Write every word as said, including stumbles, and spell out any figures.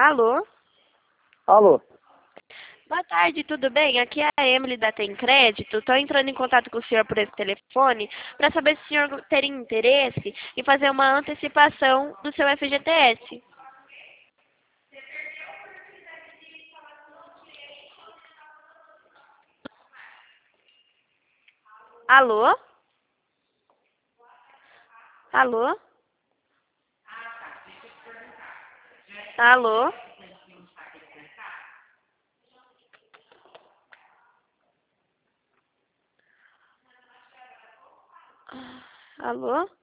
Alô? Alô? Boa tarde, tudo bem? Aqui é a Emily da Tem Crédito. Estou entrando em contato com o senhor por esse telefone para saber se o senhor teria interesse em fazer uma antecipação do seu F G T S. Alô? Alô? Alô? Alô?